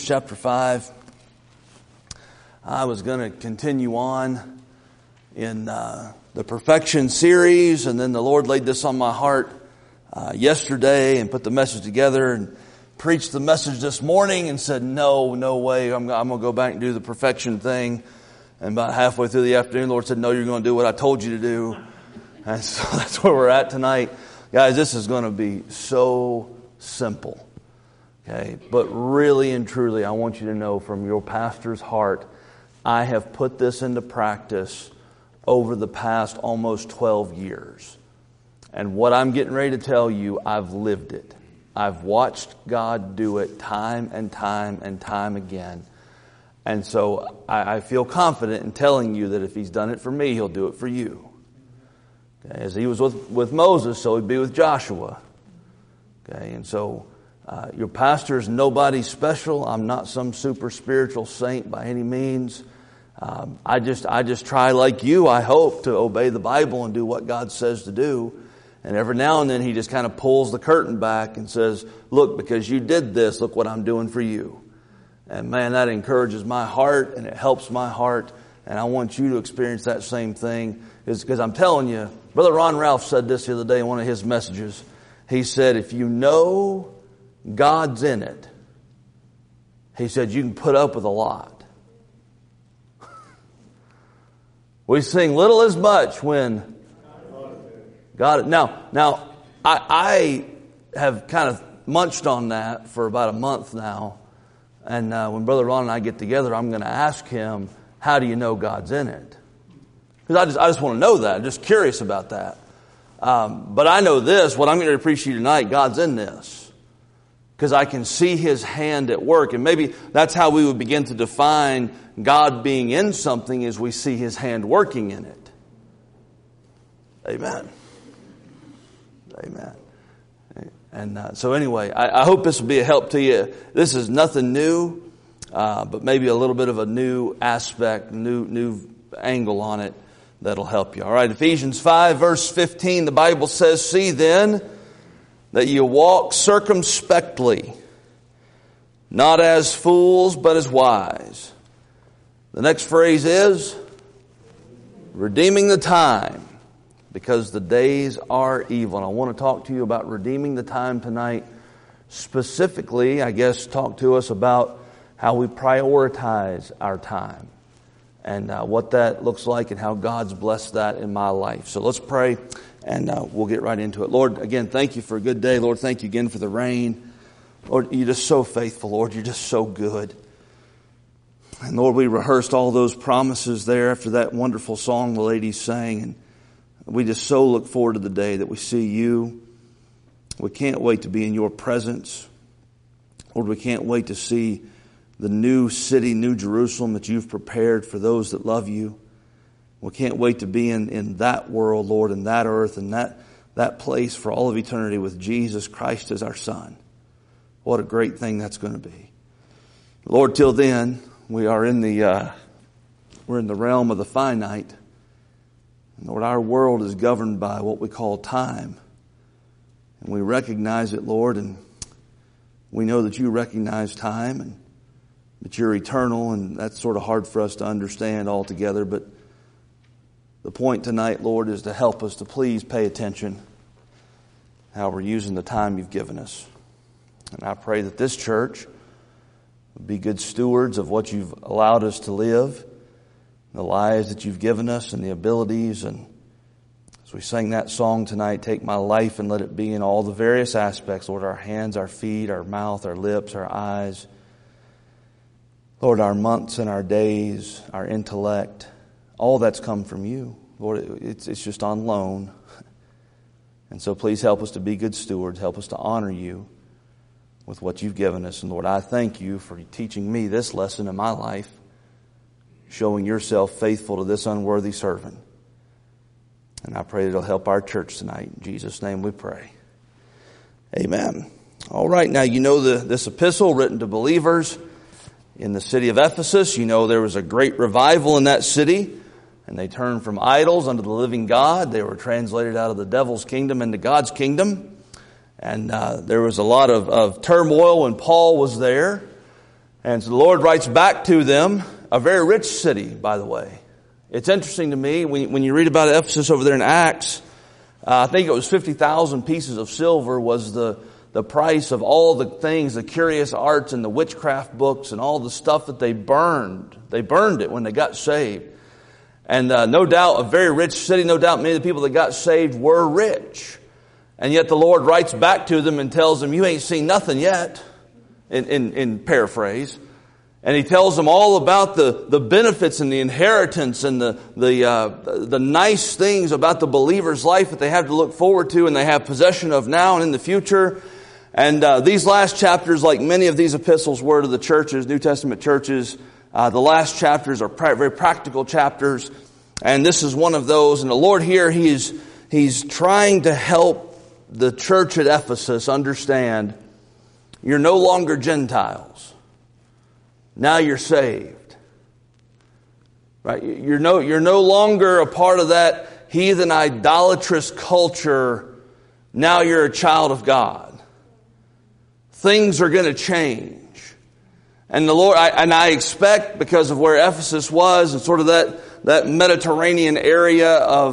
chapter 5. I was going to continue on in the perfection series, and then the Lord laid this on my heart yesterday and put the message together and preached the message this morning and said, no way, I'm going to go back and do the perfection thing. And about halfway through the afternoon, the Lord said, no, you're going to do what I told you to do. And so that's where we're at tonight. Guys, this is going to be so simple. Okay, but really and truly, I want you to know from your pastor's heart, I have put this into practice over the past almost 12 years. And what I'm getting ready to tell you, I've lived it. I've watched God do it time and time and time again. And so I feel confident in telling you that if He's done it for me, He'll do it for you. Okay, as He was with Moses, so He'd be with Joshua. Okay, and so your pastor is nobody special. I'm not some super spiritual saint by any means. I just try like you, I hope, to obey the Bible and do what God says to do. And every now and then He just kind of pulls the curtain back and says, look, because you did this, look what I'm doing for you. And man, that encourages my heart and it helps my heart. And I want you to experience that same thing. Because I'm telling you, Brother Ron Ralph said this the other day in one of his messages. He said, if you know God's in it, he said, you can put up with a lot. We sing little as much when God. Now, I have kind of munched on that for about a month now. And when Brother Ron and I get together, I'm going to ask him, how do you know God's in it? Because I just want to know that. I'm just curious about that. But I know this, what I'm going to appreciate tonight, God's in this. Because I can see His hand at work. And maybe that's how we would begin to define God being in something, is we see His hand working in it. Amen. Amen. And so anyway, I hope this will be a help to you. This is nothing new, but maybe a little bit of a new aspect, new angle on it that'll help you. All right, Ephesians 5 verse 15, the Bible says, see then that you walk circumspectly, not as fools, but as wise. The next phrase is, redeeming the time, because the days are evil. And I want to talk to you about redeeming the time tonight. Specifically, I guess, talk to us about how we prioritize our time and what that looks like and how God's blessed that in my life. So let's pray. And we'll get right into it. Lord, again, thank you for a good day. Lord, thank you again for the rain. Lord, you're just so faithful, Lord. You're just so good. And Lord, we rehearsed all those promises there after that wonderful song the ladies sang. And we just so look forward to the day that we see you. We can't wait to be in your presence. Lord, we can't wait to see the new city, New Jerusalem that you've prepared for those that love you. We can't wait to be in that world, Lord, and that earth and that place for all of eternity with Jesus Christ as our Son. What a great thing that's going to be. Lord, till then, we're in the realm of the finite. And Lord, our world is governed by what we call time. And we recognize it, Lord, and we know that you recognize time and that you're eternal, and that's sort of hard for us to understand altogether, but the point tonight, Lord, is to help us to please pay attention how we're using the time you've given us. And I pray that this church will be good stewards of what you've allowed us to live, the lives that you've given us and the abilities. And as we sang that song tonight, take my life and let it be in all the various aspects, Lord, our hands, our feet, our mouth, our lips, our eyes. Lord, our months and our days, our intellect, all that's come from you. Lord, it's just on loan. And so please help us to be good stewards. Help us to honor you with what you've given us. And Lord, I thank you for teaching me this lesson in my life, showing yourself faithful to this unworthy servant. And I pray it'll help our church tonight. In Jesus' name we pray. Amen. All right, now you know this epistle written to believers in the city of Ephesus. You know there was a great revival in that city. And they turned from idols unto the living God. They were translated out of the devil's kingdom into God's kingdom. And there was a lot of turmoil when Paul was there. And so the Lord writes back to them, a very rich city, by the way. It's interesting to me, when you read about Ephesus over there in Acts, I think it was 50,000 pieces of silver was the price of all the things, the curious arts and the witchcraft books and all the stuff that they burned. They burned it when they got saved. And no doubt a very rich city, no doubt many of the people that got saved were rich. And yet the Lord writes back to them and tells them, you ain't seen nothing yet, in paraphrase. And He tells them all about the benefits and the inheritance and the nice things about the believer's life that they have to look forward to and they have possession of now and in the future. And these last chapters, like many of these epistles were to the churches, New Testament churches, the last chapters are very practical chapters. And this is one of those. And the Lord here, He's trying to help the church at Ephesus understand you're no longer Gentiles. Now you're saved. Right? You're no longer a part of that heathen idolatrous culture. Now you're a child of God. Things are going to change. And the Lord, I expect, because of where Ephesus was and sort of that Mediterranean area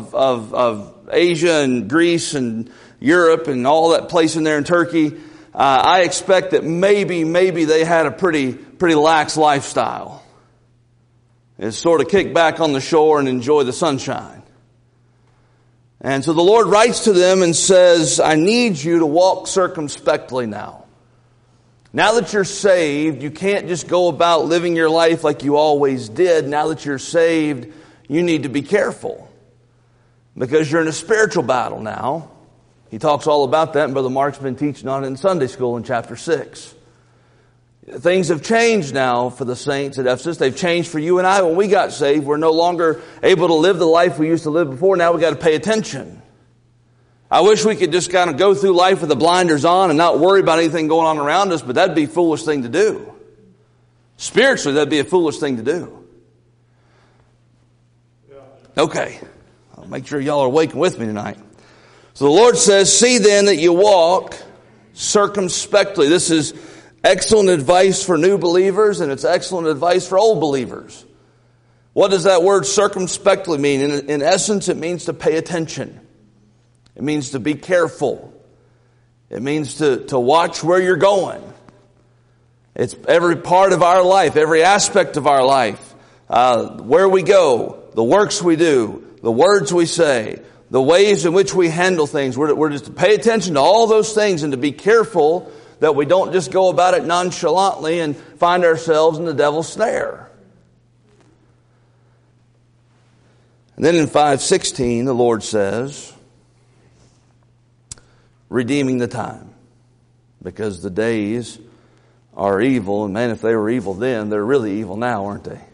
of Asia and Greece and Europe and all that place in there in Turkey, I expect that maybe they had a pretty lax lifestyle. It's sort of kick back on the shore and enjoy the sunshine. And so the Lord writes to them and says, I need you to walk circumspectly now. Now that you're saved, you can't just go about living your life like you always did. Now that you're saved, you need to be careful. Because you're in a spiritual battle now. He talks all about that, and Brother Mark's been teaching on it in Sunday school in chapter 6. Things have changed now for the saints at Ephesus. They've changed for you and I. When we got saved, we're no longer able to live the life we used to live before. Now we've got to pay attention. I wish we could just kind of go through life with the blinders on and not worry about anything going on around us, but that'd be a foolish thing to do. Spiritually, that'd be a foolish thing to do. Okay. I'll make sure y'all are awake with me tonight. So the Lord says, see then that you walk circumspectly. This is excellent advice for new believers, and it's excellent advice for old believers. What does that word circumspectly mean? In essence, it means to pay attention. It means to be careful. It means to watch where you're going. It's every part of our life, every aspect of our life, where we go, the works we do, the words we say, the ways in which we handle things. We're just to pay attention to all those things and to be careful that we don't just go about it nonchalantly and find ourselves in the devil's snare. And then in 5:16, the Lord says, redeeming the time, because the days are evil. And man, if they were evil then, they're really evil now, aren't they?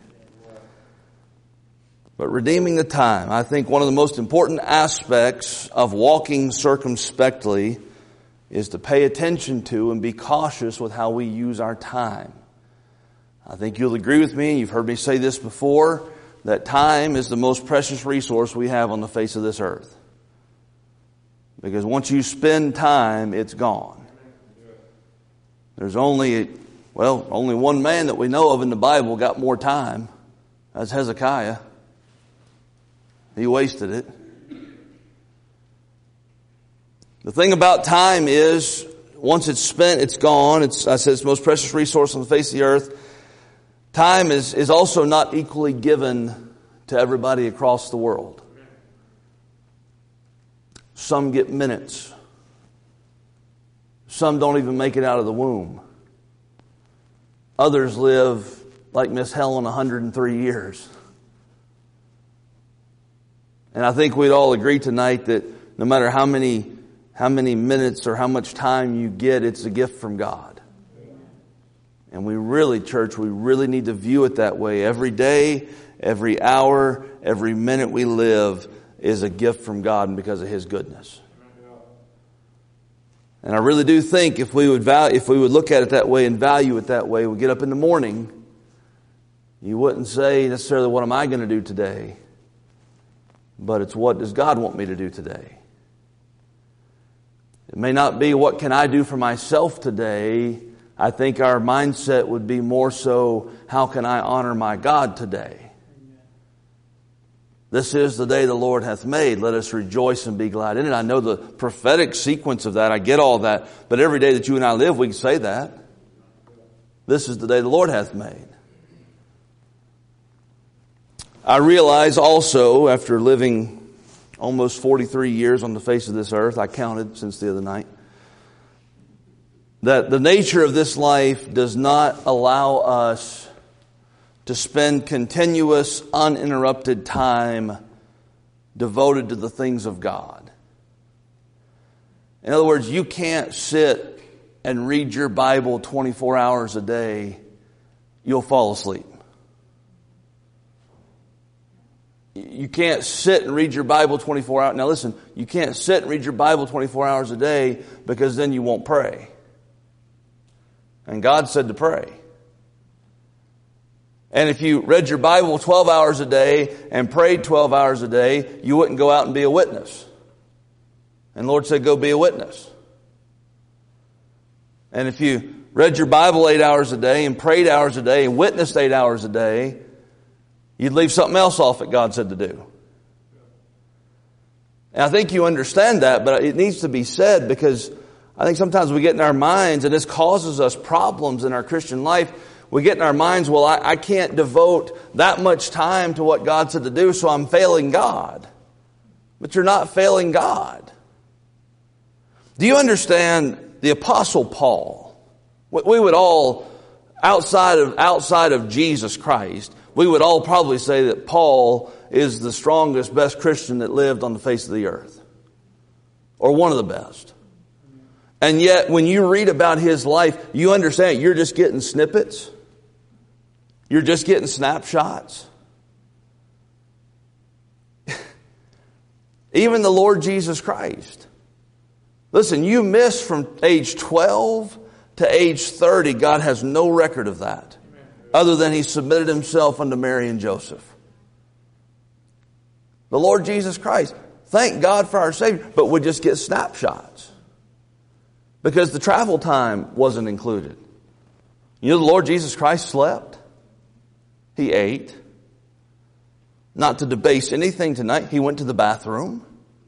But redeeming the time, I think one of the most important aspects of walking circumspectly is to pay attention to and be cautious with how we use our time. I think you'll agree with me, you've heard me say this before, that time is the most precious resource we have on the face of this earth. Because once you spend time, it's gone. There's only one man that we know of in the Bible got more time. That's Hezekiah. He wasted it. The thing about time is, once it's spent, it's gone. I said it's the most precious resource on the face of the earth. Time is also not equally given to everybody across the world. Some get minutes. Some don't even make it out of the womb. Others live like Miss Helen 103 years. And I think we'd all agree tonight that no matter how many minutes or how much time you get, it's a gift from God. And we really need to view it that way. Every day, every hour, every minute we live is a gift from God and because of His goodness. And I really do think if we would look at it that way and value it that way, we get up in the morning, you wouldn't say necessarily, what am I going to do today? But it's, what does God want me to do today? It may not be, what can I do for myself today? I think our mindset would be more so, how can I honor my God today? This is the day the Lord hath made. Let us rejoice and be glad in it. I know the prophetic sequence of that. I get all that. But every day that you and I live, we can say that. This is the day the Lord hath made. I realize also, after living almost 43 years on the face of this earth, I counted since the other night, that the nature of this life does not allow us to spend continuous, uninterrupted time devoted to the things of God. In other words, you can't sit and read your Bible 24 hours a day. You'll fall asleep. You can't sit and read your Bible 24 hours. Now listen, you can't sit and read your Bible 24 hours a day, because then you won't pray. And God said to pray. And if you read your Bible 12 hours a day and prayed 12 hours a day, you wouldn't go out and be a witness. And the Lord said, go be a witness. And if you read your Bible 8 hours a day and prayed hours a day and witnessed 8 hours a day, you'd leave something else off that God said to do. And I think you understand that, but it needs to be said, because I think sometimes we get in our minds, and this causes us problems in our Christian life. We get in our minds, well, I can't devote that much time to what God said to do, so I'm failing God. But you're not failing God. Do you understand the Apostle Paul? We would all, outside of Jesus Christ, we would all probably say that Paul is the strongest, best Christian that lived on the face of the earth. Or one of the best. And yet, when you read about his life, you understand you're just getting snippets. You're just getting snapshots. Even the Lord Jesus Christ. Listen, you miss from age 12 to age 30, God has no record of that. Other than he submitted himself unto Mary and Joseph. The Lord Jesus Christ. Thank God for our Savior. But we just get snapshots. Because the travel time wasn't included. You know, the Lord Jesus Christ slept. He ate. Not to debase anything tonight, he went to the bathroom.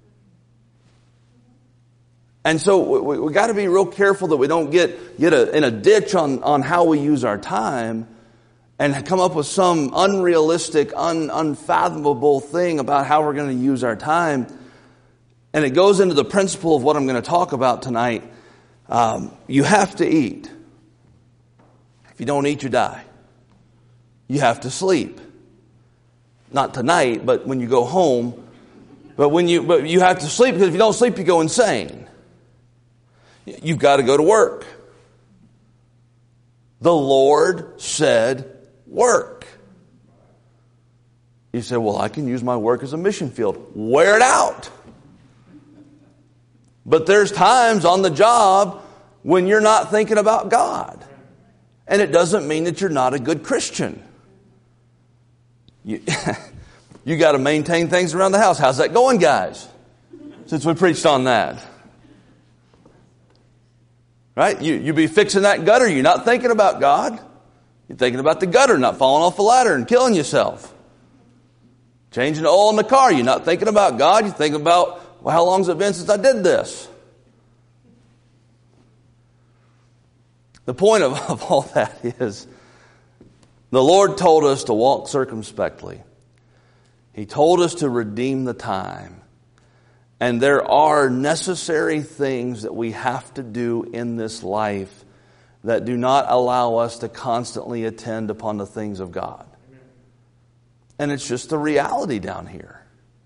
And so we got to be real careful that we don't get in a ditch on how we use our time and come up with some unrealistic, unfathomable thing about how we're going to use our time. And it goes into the principle of what I'm going to talk about tonight. You have to eat. If you don't eat, you die. You have to sleep. Not tonight, but when you go home. But you have to sleep, because if you don't sleep, you go insane. You've got to go to work. The Lord said, work. You say, well, I can use my work as a mission field. Wear it out. But there's times on the job when you're not thinking about God. And it doesn't mean that you're not a good Christian. You got to maintain things around the house. How's that going, guys? Since we preached on that. Right? You be fixing that gutter. You're not thinking about God. You're thinking about the gutter, not falling off the ladder and killing yourself. Changing the oil in the car. You're not thinking about God. You're thinking about, well, how long's it been since I did this? The point of all that is, the Lord told us to walk circumspectly. He told us to redeem the time. And there are necessary things that we have to do in this life that do not allow us to constantly attend upon the things of God. And it's just the reality down here.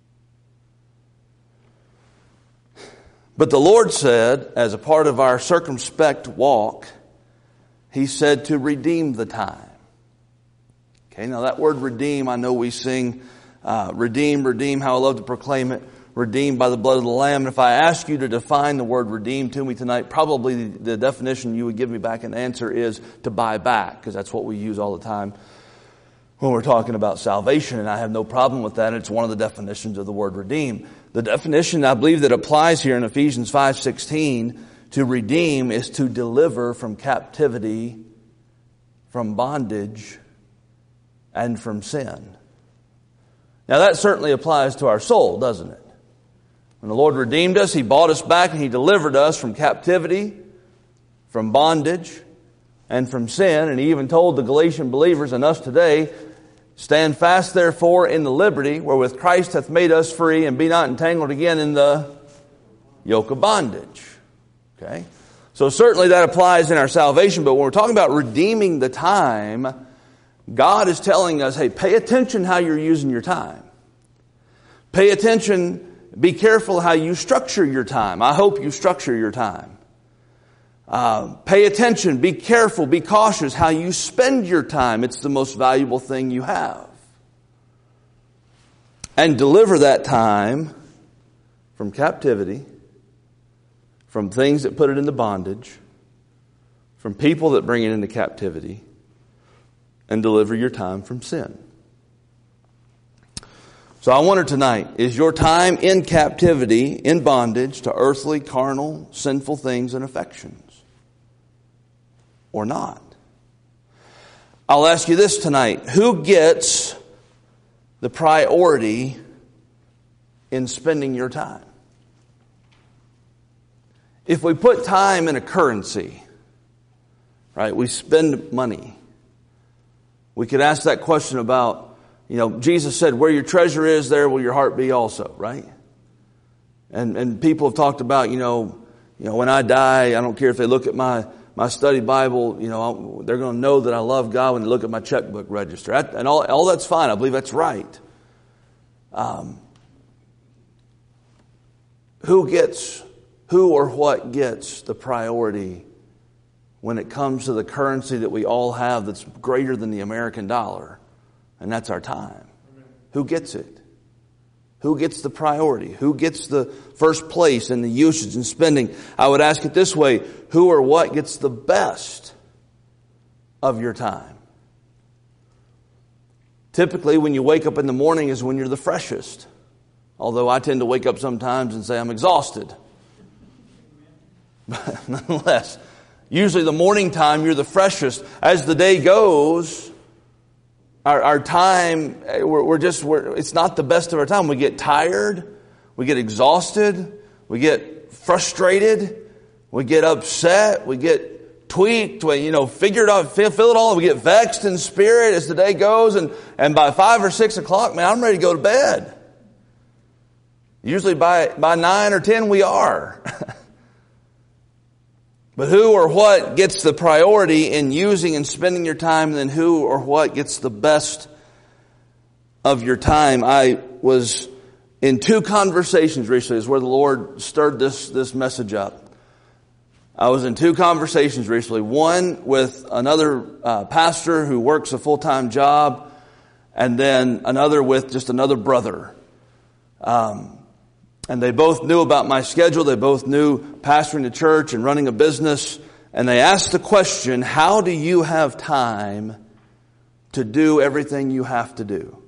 But the Lord said, as a part of our circumspect walk, He said to redeem the time. Okay, now that word redeem, I know we sing, redeem, how I love to proclaim it. Redeemed by the blood of the Lamb. And if I ask you to define the word redeem to me tonight, probably the definition you would give me back an answer is to buy back, because that's what we use all the time when we're talking about salvation, and I have no problem with that. It's one of the definitions of the word redeem. The definition I believe that applies here in Ephesians 5:16 To redeem is to deliver from captivity, from bondage, and from sin. Now that certainly applies to our soul, doesn't it? When the Lord redeemed us, He bought us back and He delivered us from captivity, from bondage, and from sin. And He even told the Galatian believers and us today, stand fast therefore in the liberty wherewith Christ hath made us free, and be not entangled again in the yoke of bondage. Okay? So certainly that applies in our salvation, but when we're talking about redeeming the time, God is telling us, hey, pay attention how you're using your time. Pay attention, be careful how you structure your time. I hope you structure your time. Pay attention, be careful, be cautious how you spend your time. It's the most valuable thing you have. And deliver that time from captivity, from things that put it into bondage, from people that bring it into captivity, and deliver your time from sin. So I wonder tonight, is your time in captivity, in bondage to earthly, carnal, sinful things and affections? Or not? I'll ask you this tonight. Who gets the priority in spending your time? If we put time in a currency, right, we spend money. We could ask that question about, Jesus said, where your treasure is, there will your heart be also, right? And people have talked about, when I die, I don't care if they look at my study Bible, they're going to know that I love God when they look at my checkbook register. And all that's fine. I believe that's right. Who or what gets the priority when it comes to the currency that we all have that's greater than the American dollar? And that's our time. Who gets it? Who gets the priority? Who gets the first place in the usage and spending? I would ask it this way. Who or what gets the best of your time? Typically, when you wake up in the morning is when you're the freshest. Although I tend to wake up sometimes and say I'm exhausted. But nonetheless, usually the morning time you're the freshest. As the day goes, our time, it's not the best of our time. We get tired, we get exhausted, we get frustrated, we get upset, we get tweaked, figure it out, feel it all. We get vexed in spirit as the day goes, and by 5 or 6 o'clock, man, I'm ready to go to bed. Usually by 9 or 10 we are. But who or what gets the priority in using and spending your time, and then who or what gets the best of your time? I was in 2 conversations recently. Is where the Lord stirred this message up. I was in 2 conversations recently. One with another pastor who works a full-time job, and then another with just another brother. And they both knew about my schedule. They both knew pastoring the church and running a business. And they asked the question, how do you have time to do everything you have to do?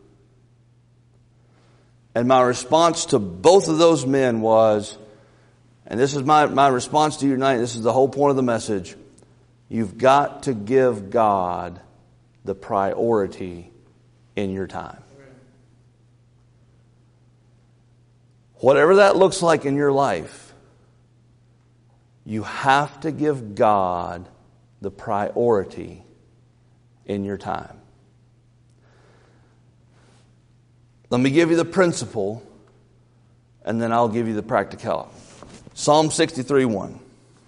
And my response to both of those men was, and this is my response to you tonight, this is the whole point of the message, you've got to give God the priority in your time. Whatever that looks like in your life, you have to give God the priority in your time. Let me give you the principle, and then I'll give you the practicality. Psalm 63:1.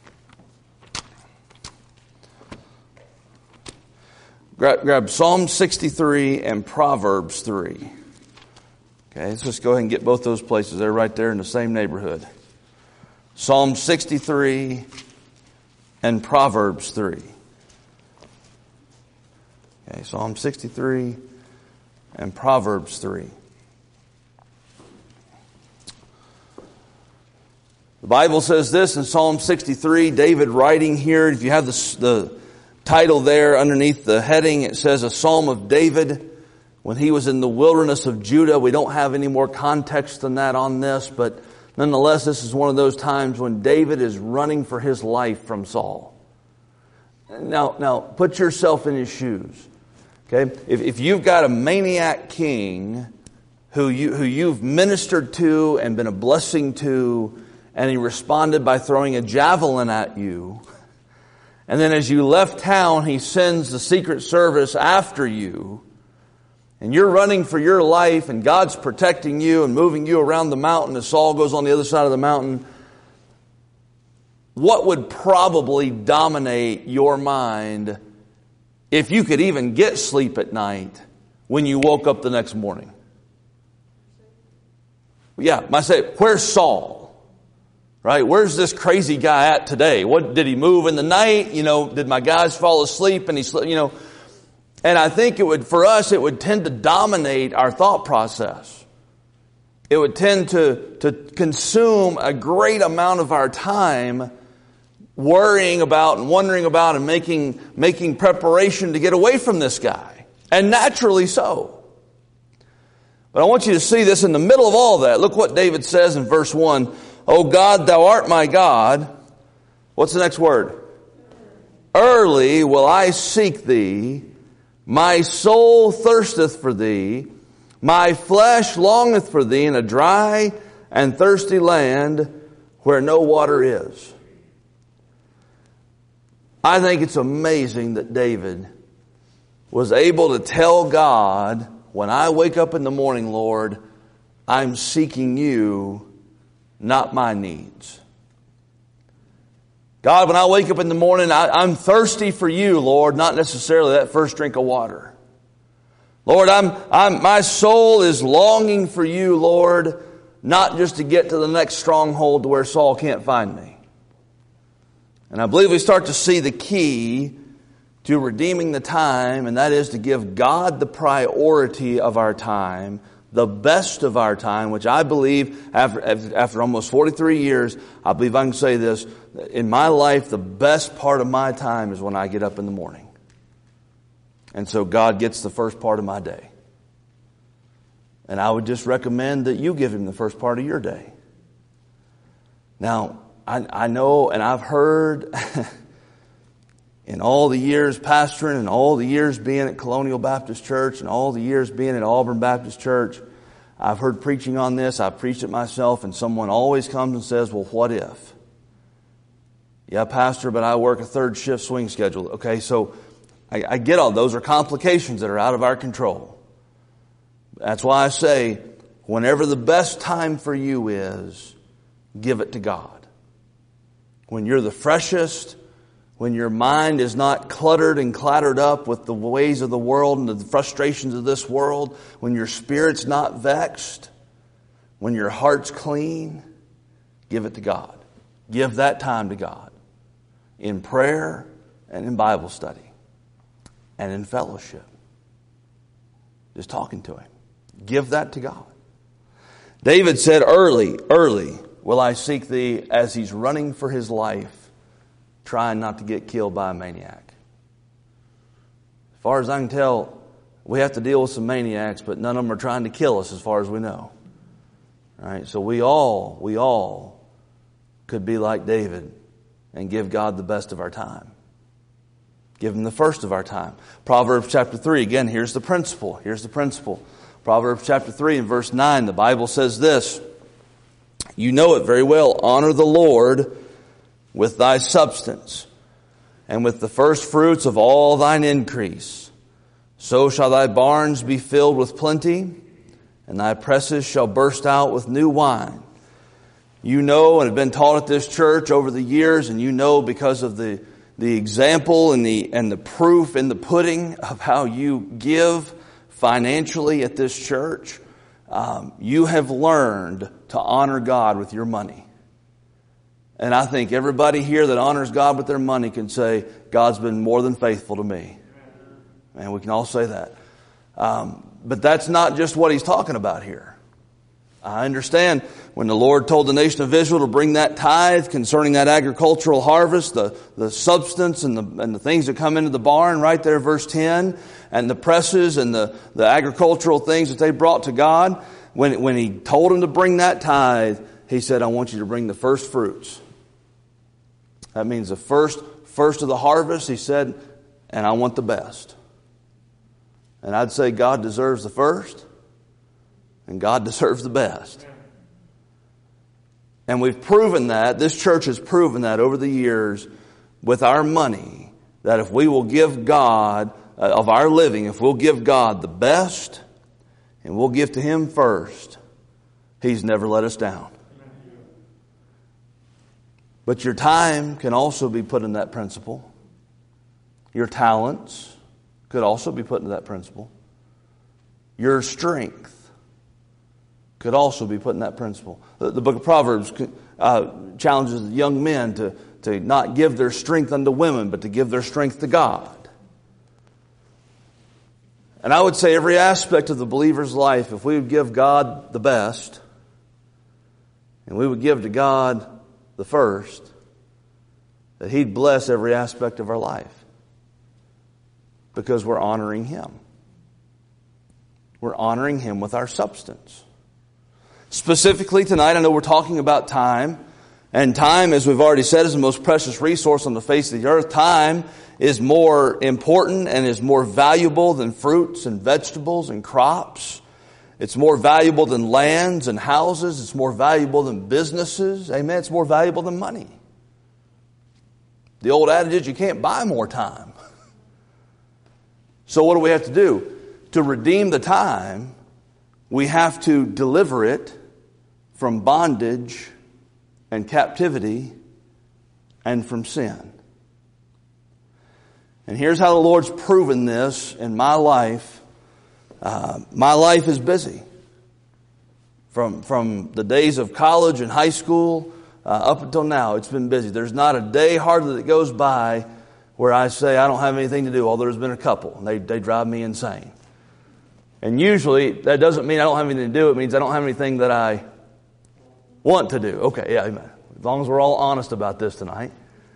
Grab Psalm 63 and Proverbs 3. Okay, let's just go ahead and get both those places. They're right there in the same neighborhood. Psalm 63 and Proverbs 3. Okay, Psalm 63 and Proverbs 3. The Bible says this in Psalm 63, David writing here. If you have the title there underneath the heading, it says a Psalm of David. When he was in the wilderness of Judah. We don't have any more context than that on this, but Nonetheless, this is one of those times when David is running for his life from Saul. Now, put yourself in his shoes. Okay, if you've got a maniac king who you've ministered to and been a blessing to, and he responded by throwing a javelin at you, and then as you left town, he sends the Secret Service after you, and you're running for your life, and God's protecting you and moving you around the mountain as Saul goes on the other side of the mountain, what would probably dominate your mind if you could even get sleep at night when you woke up the next morning? Yeah, I say, where's Saul? Right? Where's this crazy guy at today? What did he move in the night? Did my guys fall asleep and he slept? And I think it would tend to dominate our thought process. It would tend to consume a great amount of our time worrying about and wondering about and making preparation to get away from this guy. And naturally so. But I want you to see this in the middle of all that. Look what David says in verse 1. O God, thou art my God. What's the next word? Early will I seek thee. My soul thirsteth for thee. My flesh longeth for thee in a dry and thirsty land where no water is. I think it's amazing that David was able to tell God, when I wake up in the morning, Lord, I'm seeking you, not my needs. God, when I wake up in the morning, I'm thirsty for you, Lord, not necessarily that first drink of water. Lord, my soul is longing for you, Lord, not just to get to the next stronghold to where Saul can't find me. And I believe we start to see the key to redeeming the time, and that is to give God the priority of our time, the best of our time, which I believe after almost 43 years, I believe I can say this, in my life, the best part of my time is when I get up in the morning. And so God gets the first part of my day. And I would just recommend that you give Him the first part of your day. Now, I know and I've heard in all the years pastoring and all the years being at Colonial Baptist Church and all the years being at Auburn Baptist Church, I've heard preaching on this. I've preached it myself, and someone always comes and says, well, what if? Yeah, Pastor, but I work a third shift swing schedule. Okay, so I get all those are complications that are out of our control. That's why I say, whenever the best time for you is, give it to God. When you're the freshest, when your mind is not cluttered and clattered up with the ways of the world and the frustrations of this world, when your spirit's not vexed, when your heart's clean, give it to God. Give that time to God in prayer and in Bible study and in fellowship. Just talking to Him. Give that to God. David said, early will I seek thee, as he's running for his life, trying not to get killed by a maniac. As far as I can tell, we have to deal with some maniacs, but none of them are trying to kill us as far as we know. Right? So we all could be like David and give God the best of our time. Give Him the first of our time. Proverbs chapter 3, again, here's the principle. Proverbs chapter 3 and verse 9, the Bible says this, you know it very well, honor the Lord with thy substance, and with the first fruits of all thine increase. So shall thy barns be filled with plenty, and thy presses shall burst out with new wine. You know and have been taught at this church over the years, and you know because of the example and the proof in the pudding of how you give financially at this church, you have learned to honor God with your money. And I think everybody here that honors God with their money can say, God's been more than faithful to me. And we can all say that. But that's not just what he's talking about here. I understand when the Lord told the nation of Israel to bring that tithe concerning that agricultural harvest, the substance and the things that come into the barn, right there, verse 10, and the presses and the agricultural things that they brought to God. When he told them to bring that tithe, He said, I want you to bring the first fruits. That means the first of the harvest, he said, and I want the best. And I'd say God deserves the first, and God deserves the best. And we've proven that, this church has proven that over the years with our money, that if we will give God, of our living, if we'll give God the best, and we'll give to Him first, He's never let us down. But your time can also be put in that principle. Your talents could also be put into that principle. Your strength could also be put in that principle. The book of Proverbs challenges young men to not give their strength unto women, but to give their strength to God. And I would say every aspect of the believer's life, if we would give God the best, and we would give to God the first, that He'd bless every aspect of our life. Because we're honoring Him. We're honoring Him with our substance. Specifically tonight, I know we're talking about time. And time, as we've already said, is the most precious resource on the face of the earth. Time is more important and is more valuable than fruits and vegetables and crops. It's more valuable than lands and houses. It's more valuable than businesses. Amen. It's more valuable than money. The old adage is you can't buy more time. So what do we have to do? To redeem the time, we have to deliver it from bondage and captivity and from sin. And here's how the Lord's proven this in my life. My life is busy. From the days of college and high school up until now, it's been busy. There's not a day hardly that goes by where I say I don't have anything to do, although there's been a couple. And they drive me insane. And usually that doesn't mean I don't have anything to do. It means I don't have anything that I want to do. Okay, yeah, amen. As long as we're all honest about this tonight.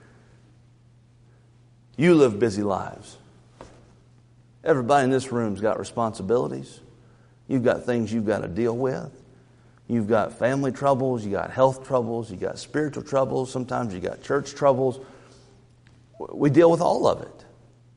You live busy lives. Everybody in this room's got responsibilities. You've got things you've got to deal with. You've got family troubles. You got health troubles. You got spiritual troubles. Sometimes you got church troubles. We deal with all of it.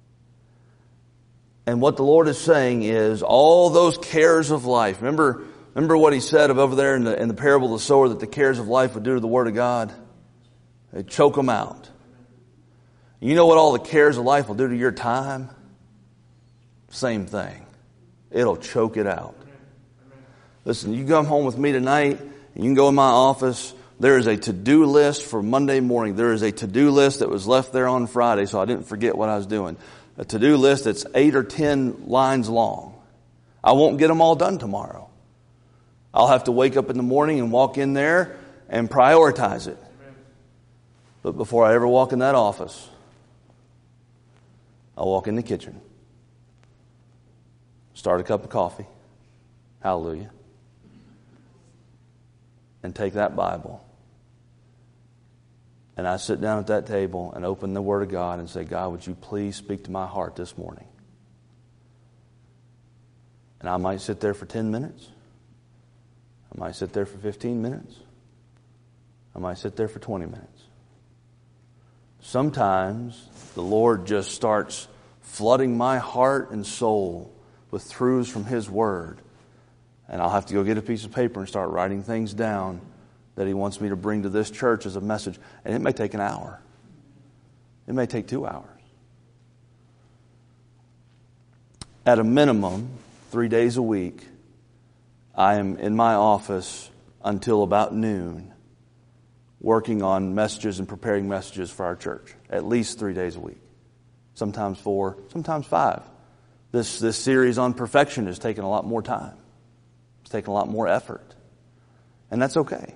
And what the Lord is saying is all those cares of life. Remember what He said over there in the parable of the sower, that the cares of life would do to the Word of God? They choke them out. You know what all the cares of life will do to your time? Same thing. It'll choke it out. Listen, you come home with me tonight, and you can go in my office. There is a to-do list for Monday morning. There is a to-do list that was left there on Friday, so I didn't forget what I was doing. A to-do list that's 8 or 10 lines long. I won't get them all done tomorrow. I'll have to wake up in the morning and walk in there and prioritize it. But before I ever walk in that office, I'll walk in the kitchen. Start a cup of coffee. Hallelujah. And take that Bible. And I sit down at that table and open the Word of God and say, God, would you please speak to my heart this morning? And I might sit there for 10 minutes. I might sit there for 15 minutes. I might sit there for 20 minutes. Sometimes the Lord just starts flooding my heart and soul with truths from His Word. And I'll have to go get a piece of paper and start writing things down that He wants me to bring to this church as a message. And it may take an hour. It may take 2 hours. At a minimum, 3 days a week, I am in my office until about noon working on messages and preparing messages for our church. At least 3 days a week. Sometimes 4, sometimes 5. This series on perfection has taken a lot more time. It's taken a lot more effort. And that's okay.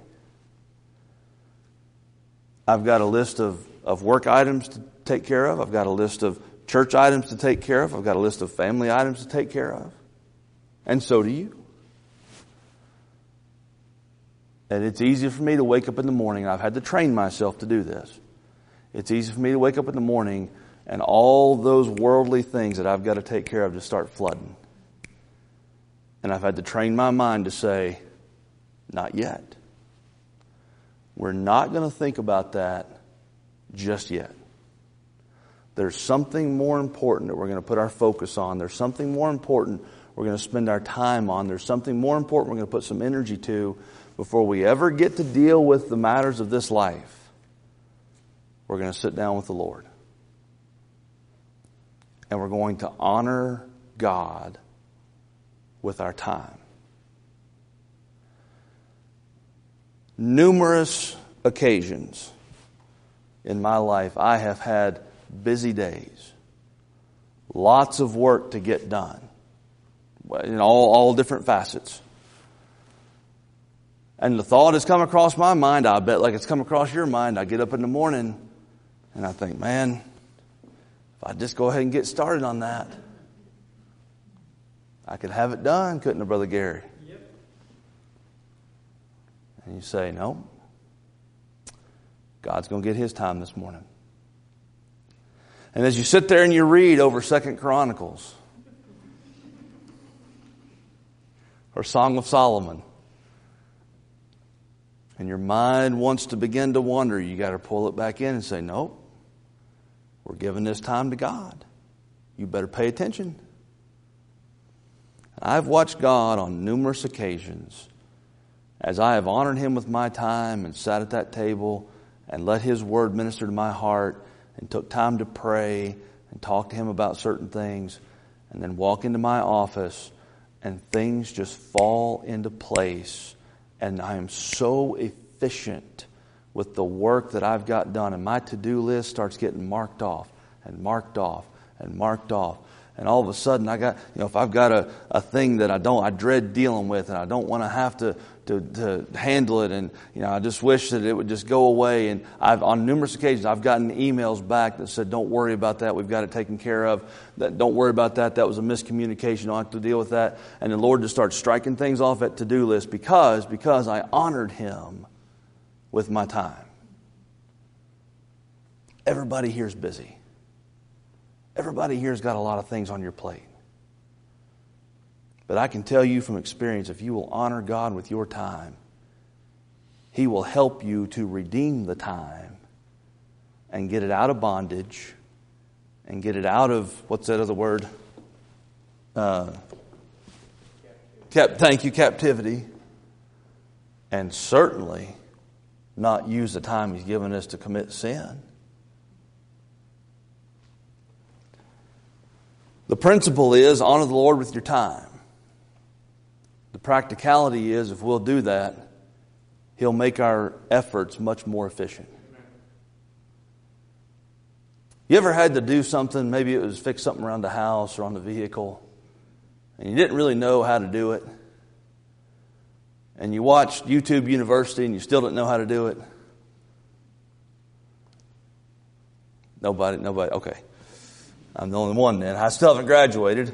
I've got a list of work items to take care of. I've got a list of church items to take care of. I've got a list of family items to take care of. And so do you. And it's easy for me to wake up in the morning. I've had to train myself to do this. It's easy for me to wake up in the morning and all those worldly things that I've got to take care of just start flooding. And I've had to train my mind to say, not yet. we're not going to think about that just yet. There's something more important that we're going to put our focus on. There's something more important we're going to spend our time on. There's something more important we're going to put some energy to before we ever get to deal with the matters of this life. We're going to sit down with the Lord. And we're going to honor God with our time. Numerous occasions in my life, I have had busy days. Lots of work to get done. In all different facets. And the thought has come across my mind, I bet like it's come across your mind. I get up in the morning and I think, man, if I just go ahead and get started on that, I could have it done, couldn't I, Brother Gary? Yep. And you say, no, God's going to get His time this morning. And as you sit there and you read over 2 Chronicles or Song of Solomon, and your mind wants to begin to wander, you got to pull it back in and say, nope, we're giving this time to God. You better pay attention. I've watched God on numerous occasions as I have honored Him with my time and sat at that table and let His Word minister to my heart and took time to pray and talk to Him about certain things and then walk into my office and things just fall into place and I am so efficient with the work that I've got done and my to-do list starts getting marked off and marked off and marked off. And all of a sudden I got, if I've got a thing that I dread dealing with and I don't want to have to handle it and, I just wish that it would just go away. And on numerous occasions, I've gotten emails back that said, don't worry about that. We've got it taken care of. Don't worry about that. That was a miscommunication. Don't have to deal with that. And the Lord just starts striking things off at to-do list because I honored Him with my time. Everybody here is busy. Everybody here has got a lot of things on your plate. But I can tell you from experience, if you will honor God with your time, He will help you to redeem the time and get it out of bondage and get it out of, what's that other word? Captivity. And certainly not use the time He's given us to commit sin. The principle is honor the Lord with your time. The practicality is if we'll do that, He'll make our efforts much more efficient. You ever had to do something, maybe it was fix something around the house or on the vehicle, and you didn't really know how to do it, and you watched YouTube University and you still didn't know how to do it? Nobody, okay. I'm the only one then. I still haven't graduated.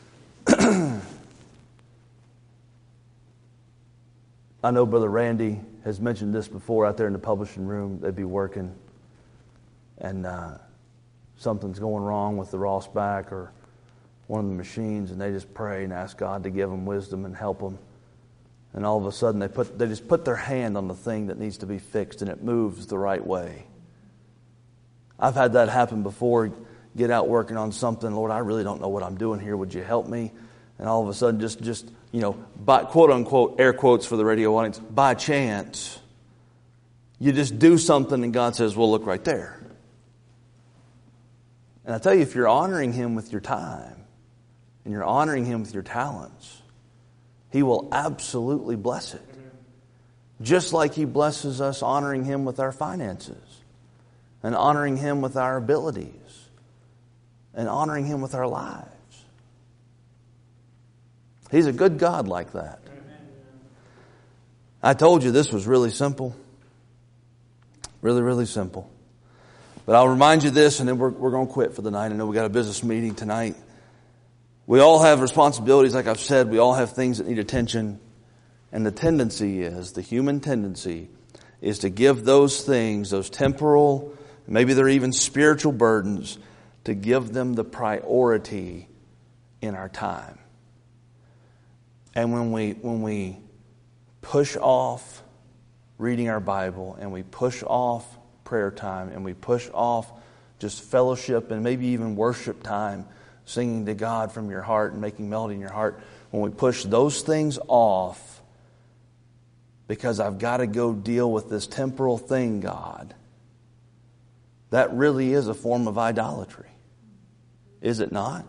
I know Brother Randy has mentioned this before out there in the publishing room. They'd be working and something's going wrong with the Ross back or one of the machines, and they just pray and ask God to give them wisdom and help them. And all of a sudden they just put their hand on the thing that needs to be fixed and it moves the right way. I've had that happen before. Get out working on something. Lord, I really don't know what I'm doing here. Would you help me? And all of a sudden, just by quote unquote, air quotes for the radio audience, by chance, you just do something and God says, well, look right there. And I tell you, if you're honoring Him with your time and you're honoring Him with your talents, He will absolutely bless it. Just like He blesses us honoring Him with our finances and honoring Him with our abilities and honoring Him with our lives. He's a good God like that. I told you this was really simple. Really, really simple. But I'll remind you this, and then we're going to quit for the night. I know we got a business meeting tonight. We all have responsibilities, like I've said. We all have things that need attention. And the human tendency is to give those things, those temporal, maybe they're even spiritual burdens, to give them the priority in our time. And when we push off reading our Bible, and we push off prayer time, and we push off just fellowship and maybe even worship time, singing to God from your heart and making melody in your heart, when we push those things off because I've got to go deal with this temporal thing, God, that really is a form of idolatry. Is it not?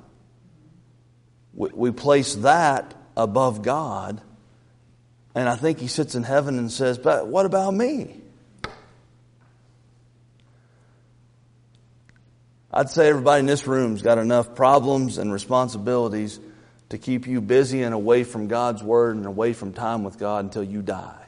We place that above God, and I think He sits in heaven and says, but what about me? I'd say everybody in this room's got enough problems and responsibilities to keep you busy and away from God's Word and away from time with God until you die.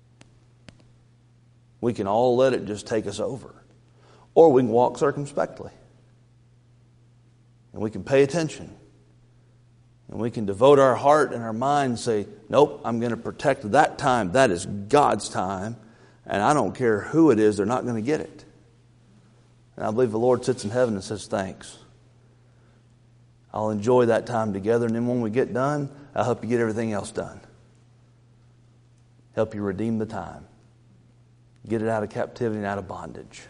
We can all let it just take us over. Or we can walk circumspectly. And we can pay attention. And we can devote our heart and our mind and say, nope, I'm going to protect that time. That is God's time. And I don't care who it is, they're not going to get it. And I believe the Lord sits in heaven and says, thanks. I'll enjoy that time together. And then when we get done, I'll help you get everything else done. Help you redeem the time. Get it out of captivity and out of bondage.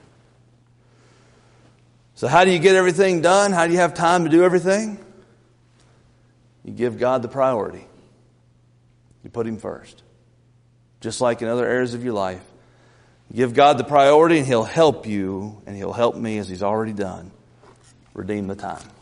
So how do you get everything done? How do you have time to do everything? You give God the priority. You put Him first. Just like in other areas of your life. Give God the priority and He'll help you, and He'll help me, as He's already done, redeem the time.